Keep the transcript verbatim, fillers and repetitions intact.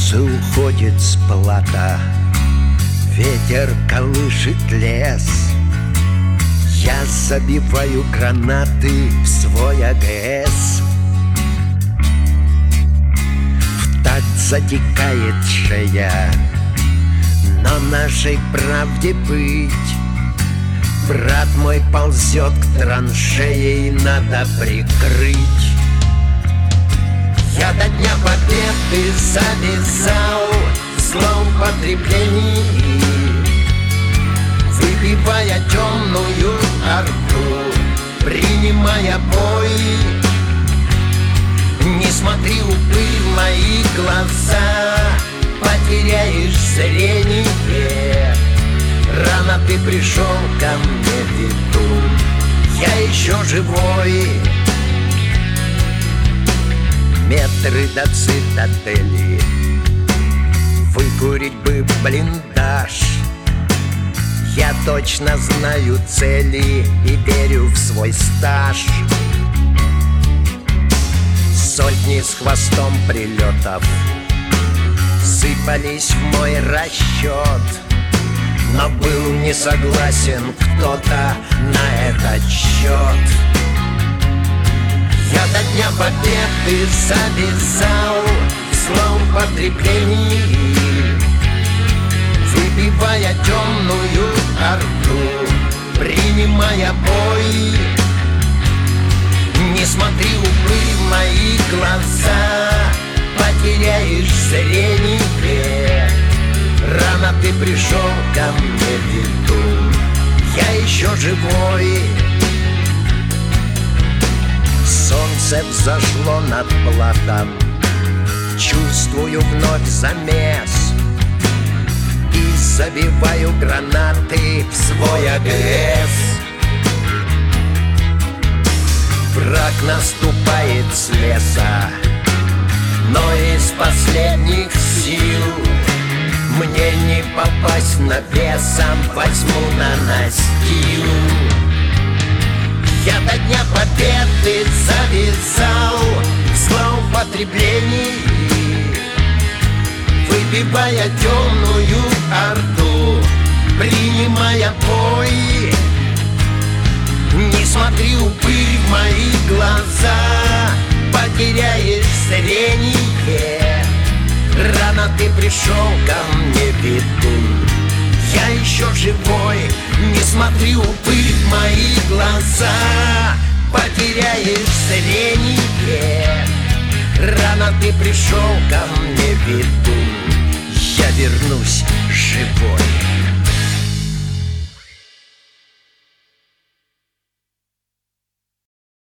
Солнце уходит с плота, ветер колышет лес. Я забиваю гранаты в свой АГС. В такт затекает шея, но нашей правде быть. Брат мой ползет к траншее, и надо прикрыть. Я до Дня Победы завязал в злоупотреблении, выпивая темную орду, принимая бой. Не смотри, упырь, в мои глаза, потеряешь зрение. Рано ты пришел ко мне, ведун, я еще живой. Метры до цитадели, выкурить бы блиндаж. Я точно знаю цели и верю в свой стаж. Сотни с хвостом прилетов сыпались в мой расчет, но был не согласен кто-то на этот счет. Я до Дня Победы завязал в злоупотреблении, выпивая темную орду, принимая бой. Не смотри, упырь, в мои глаза, потеряешь зрение. Рано ты пришел ко мне, ведун, я еще живой. Солнце взошло над плотом, чувствую вновь замес, и забиваю гранаты в свой АГС. Враг наступает с леса, но из последних сил мне не попасть навесом, возьму на настил. Я до Дня Победы завязал в злоупотреблении, выпивая темную орду, принимая бой. Не смотри, упырь, в мои глаза, потеряешь зрение. Рано ты пришел ко мне, ведун, я еще живой. Не смотри, упырь, в мои глаза, потеряешь зрение. Рано ты пришел ко мне, ведун, я вернусь